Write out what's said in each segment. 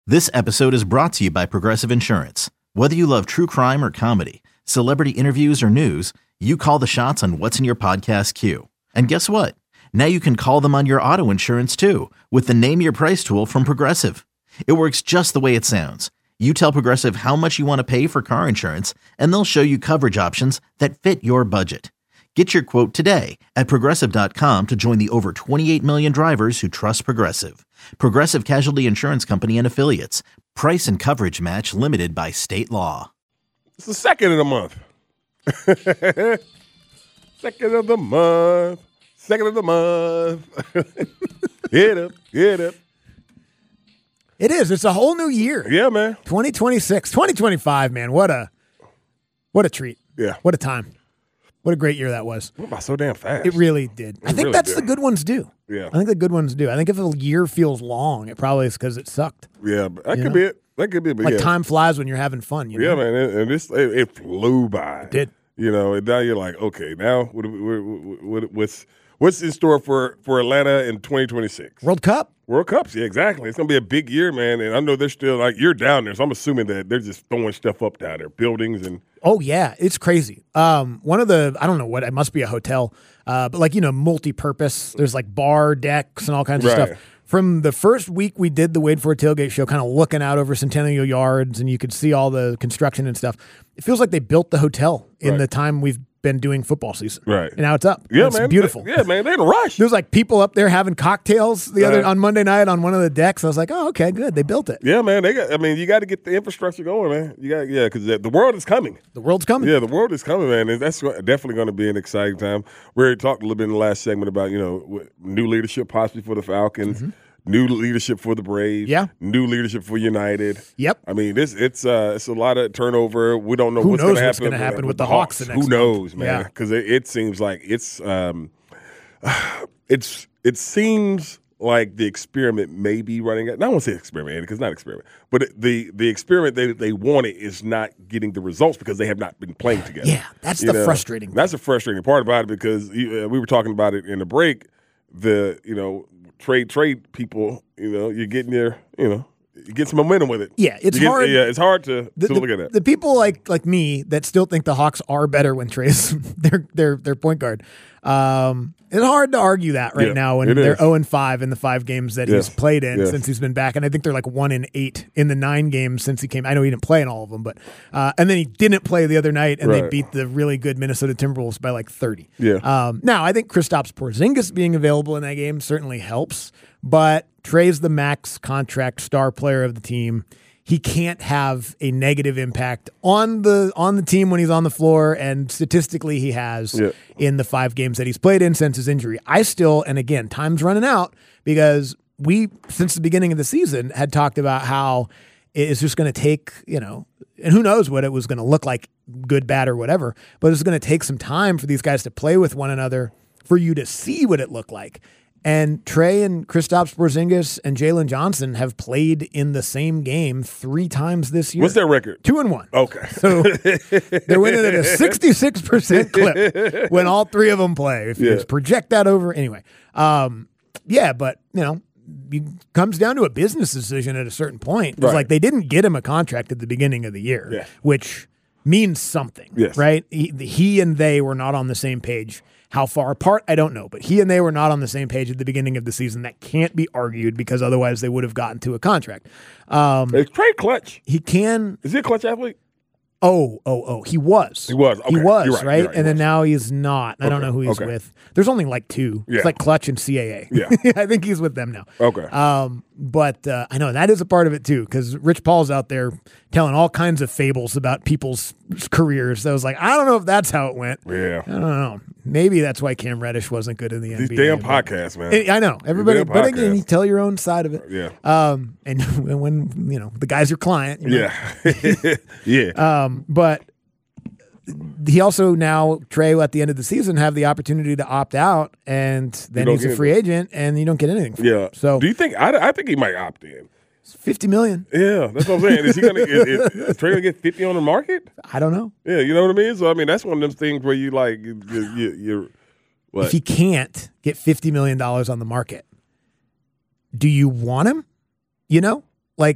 This episode is brought to you by Progressive Insurance. Whether you love true crime or comedy, celebrity interviews or news, you call the shots on what's in your podcast queue. And guess what? Now you can call them on your auto insurance too with the Name Your Price tool from Progressive. It works just the way it sounds. You tell Progressive how much you want to pay for car insurance, and they'll show you coverage options that fit your budget. Get your quote today at Progressive.com to join the over 28 million drivers who trust Progressive. Progressive Casualty Insurance Company and Affiliates. Price and coverage match limited by state law. It's the second of the month. Second of the month. Second of the month. Get up, get up. It is. It's a whole new year. Yeah, man. 2026, 2025, man. What a treat. Yeah. What a time. What a great year that was. Went by so damn fast. It really did. I think really that's did. the good ones do. Yeah. I think the good ones do. I think if a year feels long, it probably is because it sucked. Yeah, but that could be it. That could be it. But Like yeah. time flies when you're having fun. You Yeah, know? man. And it flew by. It did. You know, and now you're like, okay, now what's in store for Atlanta in 2026? World Cup. World Cups, yeah, exactly. It's going to be a big year, man. And I know they're still, like, you're down there, so I'm assuming that they're just throwing stuff up down there, buildings and. Oh, yeah. It's crazy. One of the, I don't know what, it must be a hotel, but like, you know, multi-purpose. There's like bar decks and all kinds of Right. stuff. From the first week we did the Wade for a Tailgate show, kind of looking out over Centennial Yards, and you could see all the construction and stuff. It feels like they built the hotel in Right. the time we've been doing football season. Right. And now it's up. Yeah, It's man. beautiful. Yeah, man. They're in a rush. There was like people up there having cocktails on Monday night on one of the decks. I was like, oh, okay, good. They built it. Yeah, man. You got to get the infrastructure going, man. Because the world is coming. The world's coming. Yeah, the world is coming, man. And that's definitely going to be an exciting time. We already talked a little bit in the last segment about, new leadership possibly for the Falcons, new leadership for the Braves, Yeah. new leadership for United. Yep. I mean, it's a lot of turnover. We don't know Who what's knows going to what's happen. gonna happen with the Hawks the next Who month. knows, man? Yeah. Because it seems like it seems like the experiment may be running out. I don't want to say experiment because it's not an experiment, but the experiment they wanted is not getting the results because they have not been playing together. Yeah, that's the frustrating thing. That's the frustrating part about it because we were talking about it in the break. Trade people, you're getting there, you get some momentum with it. Yeah, it's hard. Yeah, it's hard to look at that. The people like me that still think the Hawks are better when Trey's their point guard. It's hard to argue that right now when they're 0-5 in the 5 games that he's played in since he's been back, and I think they're like 1-8 in the 9 games since he came. I know he didn't play in all of them, but and then he didn't play the other night, and they beat the really good Minnesota Timberwolves by like 30. Yeah. Now I think Kristaps Porzingis being available in that game certainly helps, but Trey's the max contract star player of the team. He can't have a negative impact on the team when he's on the floor, and statistically he has in the 5 games that he's played in since his injury. I still, and again, time's running out because we, since the beginning of the season, had talked about how it's just going to take, and who knows what it was going to look like, good, bad, or whatever, but it's going to take some time for these guys to play with one another for you to see what it looked like. And Trey and Kristaps Porzingis and Jalen Johnson have played in the same game 3 times this year. What's their record? 2-1. Okay. So they're winning at a 66% clip when all 3 of them play. If you just project that over. Anyway. But, it comes down to a business decision at a certain point. It's like they didn't get him a contract at the beginning of the year, which means something, right? He and they were not on the same page. How far apart, I don't know. But he and they were not on the same page at the beginning of the season. That can't be argued because otherwise they would have gotten to a contract. Is Trey clutch? He can. Is he a clutch athlete? Oh, he was. He was. Okay. He was, You're right, right? you're right, And then now he's not. I don't know who he's with. There's only like 2. Yeah. It's like Clutch and CAA. Yeah. I think he's with them now. Okay. But I know that is a part of it too, because Rich Paul's out there telling all kinds of fables about people's careers. So I was like, I don't know if that's how it went. Yeah. I don't know. Maybe that's why Cam Reddish wasn't good in the NBA. These damn podcasts, man. I know. Everybody, but again, podcasts. you tell your own side of it. Yeah. And when the guy's your client. Yeah. But he also now, Trey, at the end of the season, have the opportunity to opt out, and then he's a free agent, and you don't get anything from him. So do you think? I think he might opt in. It's $50 million. Yeah, that's what I'm saying. Is he gonna? Is Trey gonna get 50 on the market? I don't know. Yeah, you know what I mean. So I mean, that's one of them things where you like you're what? If he can't get $50 million on the market, do you want him?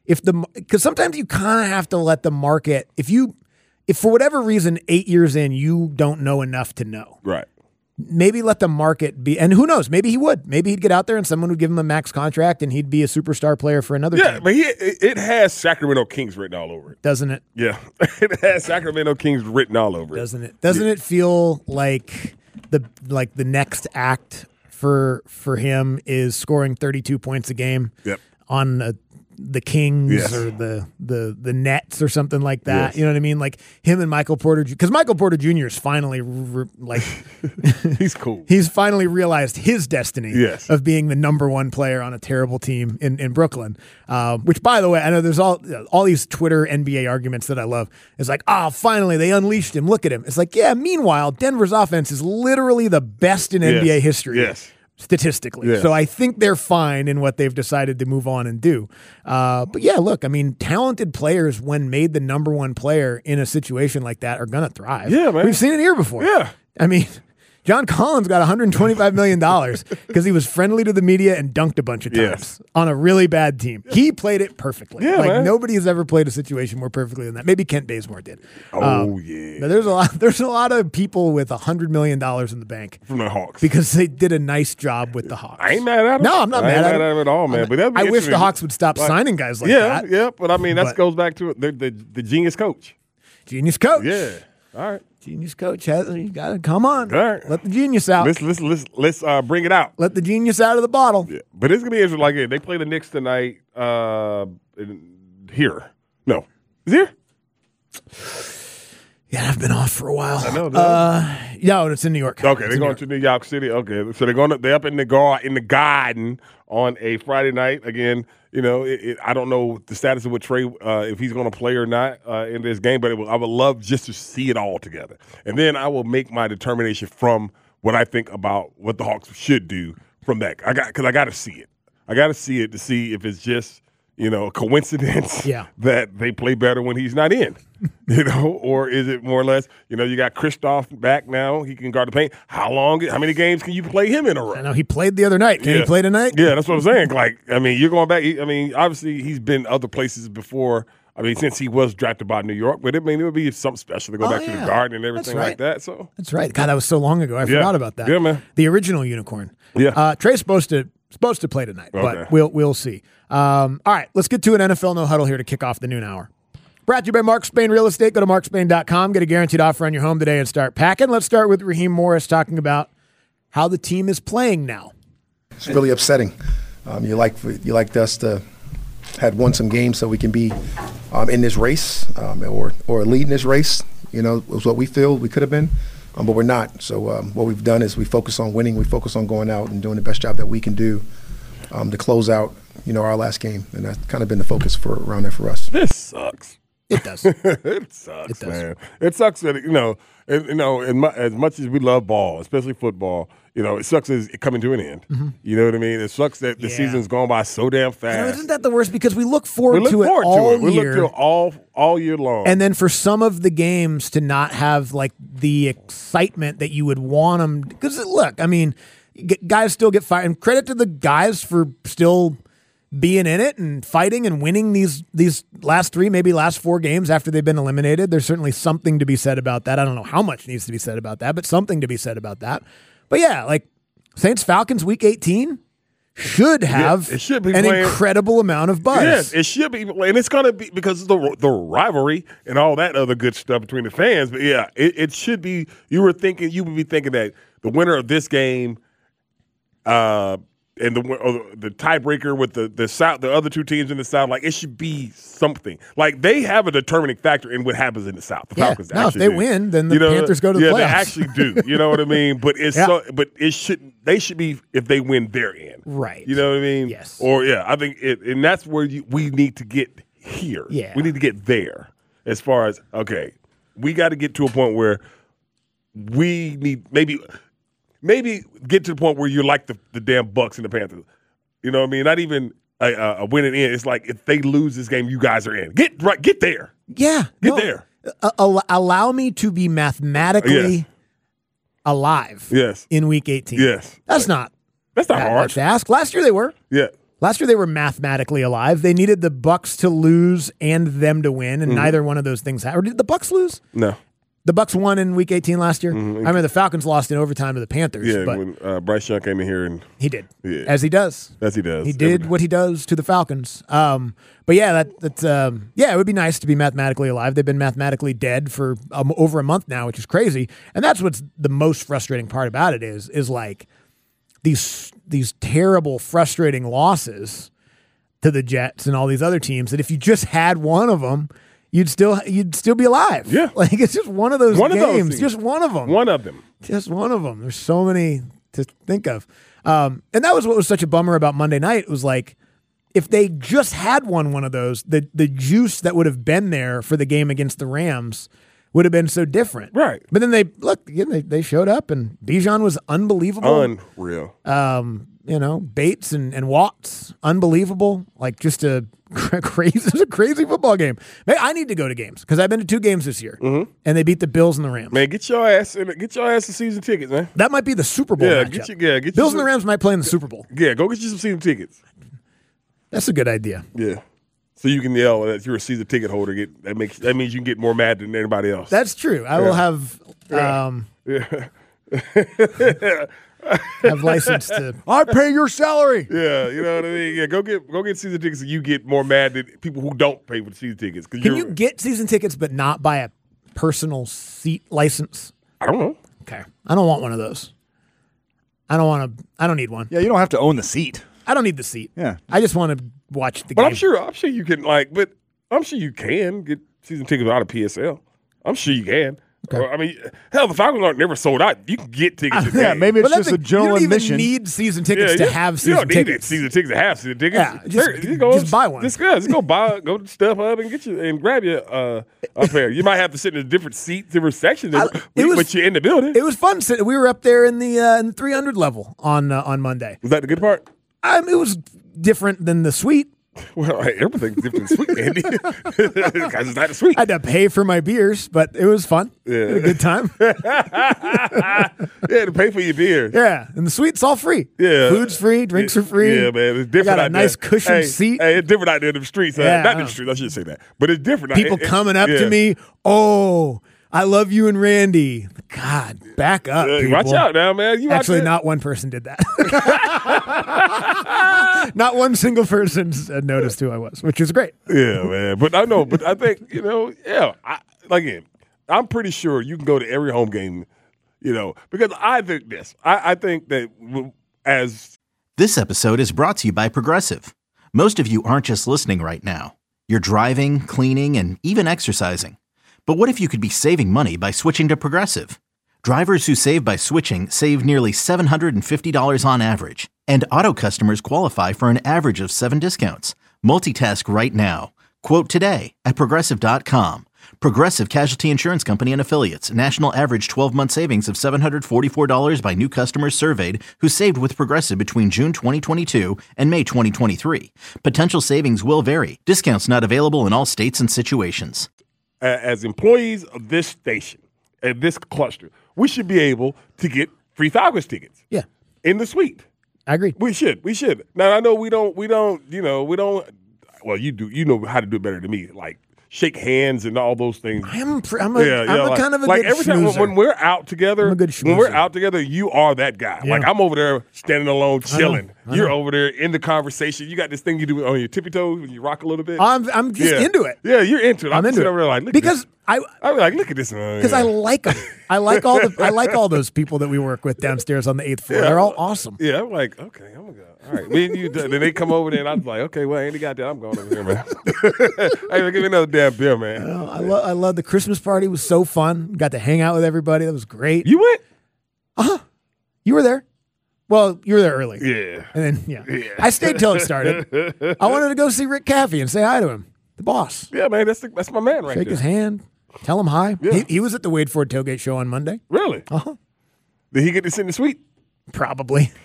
because sometimes you kind of have to let the market, if for whatever reason 8 years in you don't know enough to know, Right. maybe let the market be, and who knows, maybe he'd get out there and someone would give him a max contract and he'd be a superstar player for another team. But it has Sacramento Kings written all over it. Doesn't it? Yeah. It has Sacramento Kings written all over it. Doesn't it? Doesn't it feel like the next act for him is scoring 32 points a game on the Kings or the Nets or something like that? Yes. You know what I mean? Like him and Michael Porter, because Michael Porter Jr. is finally he's cool. He's finally realized his destiny of being the number one player on a terrible team in Brooklyn. Which, by the way, I know there's all these Twitter NBA arguments that I love. It's like, finally they unleashed him. Look at him. It's like, yeah. Meanwhile, Denver's offense is literally the best in NBA history. Yes. Statistically. Yes. So I think they're fine in what they've decided to move on and do. But yeah, look, I mean, talented players, when made the number one player in a situation like that, are going to thrive. Yeah, man. We've seen it here before. Yeah. I mean, John Collins got $125 million because he was friendly to the media and dunked a bunch of times on a really bad team. He played it perfectly. Yeah, man. Nobody has ever played a situation more perfectly than that. Maybe Kent Bazemore did. Yeah. But there's a lot of people with $100 million in the bank From the Hawks. because they did a nice job with the Hawks. I ain't mad at him. No, I'm not mad at him at all, man. But that'd be I wish the interesting. Hawks would stop signing guys like that. Yeah, but I mean, that goes back to the genius coach. Genius coach. Yeah. All right. Genius coach you got to come on. All right. Let the genius out. Let's bring it out. Let the genius out of the bottle. Yeah. But it's gonna be interesting. Like they play the Knicks tonight. Here. No. Is here? Yeah, I've been off for a while. I know. No, it's in New York. Okay, they're going to New York City. Okay, so they're up in the Garden on a Friday night. Again, I don't know the status of what Trey, if he's going to play or not in this game, but I would love just to see it all together, and then I will make my determination from what I think about what the Hawks should do from that. Because I got to see it. I got to see it to see if it's just a coincidence that they play better when he's not in, or is it more or less, you got Kristoff back now. He can guard the paint. How many games can you play him in a row? I know he played the other night. Can he play tonight? Yeah, that's what I'm saying. You're going back. Obviously he's been other places before. Since he was drafted by New York, but it would be something special to go back to the Garden and everything like that. So that's right. God, that was so long ago. I forgot about that. Yeah, man. The original unicorn. Yeah. Trey's supposed to play tonight, but we'll see. All right, let's get to an NFL No Huddle here to kick off the noon hour. Brought to you by Mark Spain Real Estate. Go to markspain.com. Get a guaranteed offer on your home today and start packing. Let's start with Raheem Morris talking about how the team is playing now. It's really upsetting. You liked us to had won some games so we can be in this race or lead in this race. Was what we feel we could have been, but we're not. So what we've done is we focus on winning. We focus on going out and doing the best job that we can do to close out, our last game, and that's kind of been the focus around there for us. This sucks. It does. It sucks, man. It sucks that as much as we love ball, especially football, it sucks as it coming to an end. Mm-hmm. You know what I mean? It sucks that the season's gone by so damn fast. Isn't that the worst? Because we look forward to it all year. We look to it all year long. And then for some of the games to not have the excitement that you would want them. Because look, guys still get fired. And credit to the guys for still being in it and fighting and winning these last 3, maybe last 4 games after they've been eliminated. There's certainly something to be said about that. I don't know how much needs to be said about that, but something to be said about that. But yeah, Saints-Falcons week 18 should have an incredible amount of buzz. Yes, it should be. And it's going to be because of the rivalry and all that other good stuff between the fans. But yeah, it should be. You would be thinking that the winner of this game and the tiebreaker with the South, the other 2 teams in the South, it should be something. They have a determining factor in what happens in the South. The Falcons if they win, then the Panthers go to the playoffs. Yeah, they actually do. You know what I mean? But they should be if they win their end. Right. You know what I mean? Yes. Or I think and that's where we need to get here. Yeah. We need to get there as far as we got to get to a point where we need maybe get to the point where you're like the damn Bucks and the Panthers. You know what I mean? Not even a win and in. It's like if they lose this game, you guys are in. Get there. Yeah. Get there. Allow me to be mathematically alive in week 18. Yes. That's not hard much to ask. Last year they were. Yeah. Last year they were mathematically alive. They needed the Bucks to lose and them to win, and neither one of those things happened. Or did the Bucks lose? No. The Bucks won in Week 18 last year. I remember the Falcons lost in overtime to the Panthers. Yeah, but when Bryce Young came in here and he did, yeah. as he does. As he does. He did what he does to the Falcons. But yeah, that's it would be nice to be mathematically alive. They've been mathematically dead for over a month now, which is crazy. And that's what's the most frustrating part about it is like these terrible, frustrating losses to the Jets and all these other teams that if you just had one of them, you'd still be alive. Yeah. Like it's just one of those games. Just one of them. One of them. Just one of them. There's so many to think of. And that was what was such a bummer about Monday night. It was like if they just had one of those, the juice that would have been there for the game against the Rams would have been so different. Right. But then they showed up and Bijan was unbelievable. Unreal. Bates and Watts, unbelievable. Like just a crazy football game. Man, I need to go to games because I've been to 2 games this year, and they beat the Bills and the Rams. Man, get your ass the season tickets, man. That might be the Super Bowl matchup. Get Bills and the Rams might play in the Super Bowl. Yeah, go get you some season tickets. That's a good idea. Yeah. So you can yell that you're a season ticket holder. That means you can get more mad than anybody else. That's true. I will have have license to. I pay your salary. Yeah, you know what I mean. Yeah, go get season tickets, and you get more mad than people who don't pay for the season tickets. Can you get season tickets but not buy a personal seat license? I don't know. Okay, I don't want one of those. I don't need one. Yeah, you don't have to own the seat. I don't need the seat. Yeah, I just want to watch the game. But I'm sure you can I'm sure you can get season tickets out of PSL. I'm sure you can. Okay. I mean, hell, the Falcons aren't never sold out. You can get tickets. Yeah, maybe it's just a general admission. You don't even need season tickets to have season tickets. You don't need season tickets to have season tickets. Yeah, just buy one. Just go to Stuff Hub and grab you a pair. You might have to sit in a different seat, different section, but you're in the building. It was fun. We were up there in the 300 level on Monday. Was that the good part? It was different than the suite. Well, everything's different sweet, Andy. Because it's not a sweet. I had to pay for my beers, but it was fun. Yeah. Had a good time. Yeah, to pay for your beer. Yeah, and the suite's all free. Yeah. Food's free, drinks are free. Yeah, man. It's different. I got a nice cushioned seat. Hey, it's different out there in the streets. Yeah, not in the streets, I shouldn't say that. But it's different. People coming up to me, oh, I love you and Randy. God, back up, people. Watch out now, man. You actually, not one person did that. Not one single person noticed who I was, which is great. Yeah, man. But I know. But I think again, I'm pretty sure you can go to every home game, because I think this. I think that as this episode is brought to you by Progressive. Most of you aren't just listening right now. You're driving, cleaning, and even exercising. But what if you could be saving money by switching to Progressive? Drivers who save by switching save nearly $750 on average, and auto customers qualify for an average of 7 discounts. Multitask right now. Quote today at Progressive.com. Progressive Casualty Insurance Company and Affiliates. National average 12-month savings of $744 by new customers surveyed who saved with Progressive between June 2022 and May 2023. Potential savings will vary. Discounts not available in all states and situations. As employees of this station and this cluster, we should be able to get free Falcons tickets. Yeah, in the suite. I agree. We should. Now I know we don't. Well, you do. You know how to do it better than me. Like shake hands and all those things. I'm kind of a good every time schmoozer. when we're out together. I'm a good schmoozer. When we're out together, you are that guy. Yeah. Like I'm over there standing alone, chilling. I know. You're over there in the conversation. You got this thing you do on your tippy toes when you rock a little bit. I'm just into it. Yeah, you're into it. I'm into it. Over there like, look because I'm like, look at this. Because I like them. I like all those people that we work with downstairs on the 8th floor. They're all awesome. Yeah, I'm like, okay, I'm gonna go. All right, me and you. Then they come over there, and I was like, okay, well, Andy got that. I'm going over here, man. Hey, give me another damn beer, man. I love the Christmas party. It was so fun. Got to hang out with everybody. That was great. You went? You were there. Well, you were there early. Yeah. And then I stayed till it started. I wanted to go see Rick Caffey and say hi to him, the boss. Yeah, man, that's my man right there. Shake his hand. Tell him hi. Yeah. He was at the Wade Ford tailgate show on Monday. Really? Uh-huh. Did he get to sit in the suite? Probably.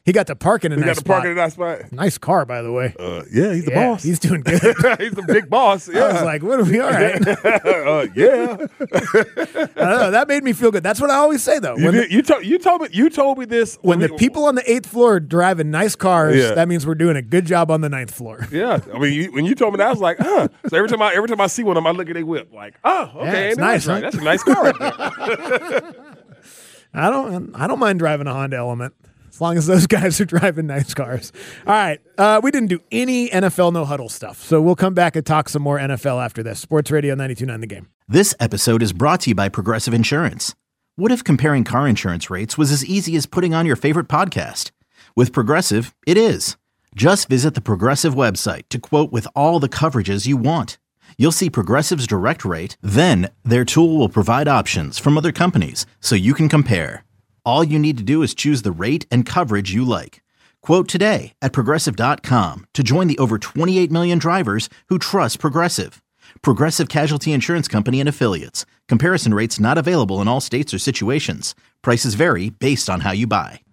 He got to park in a nice spot. Nice car, by the way. Yeah, he's the boss. He's doing good. He's the big boss. Yeah. I was like, what are we all right? Yeah. I don't know. That made me feel good. That's what I always say, though. You told me this. When the people on the 8th floor driving nice cars, that means we're doing a good job on the 9th floor. Yeah. I mean, when you told me that, I was like, huh. So every time I see one of them, I look at their whip like, oh, okay. Yeah, it's nice, right? That's a nice car right there. I don't mind driving a Honda Element. As long as those guys are driving nice cars. All right. We didn't do any NFL No Huddle stuff, so we'll come back and talk some more NFL after this. Sports Radio 92.9 The Game. This episode is brought to you by Progressive Insurance. What if comparing car insurance rates was as easy as putting on your favorite podcast? With Progressive, it is. Just visit the Progressive website to quote with all the coverages you want. You'll see Progressive's direct rate, then their tool will provide options from other companies so you can compare. All you need to do is choose the rate and coverage you like. Quote today at Progressive.com to join the over 28 million drivers who trust Progressive. Progressive Casualty Insurance Company and Affiliates. Comparison rates not available in all states or situations. Prices vary based on how you buy.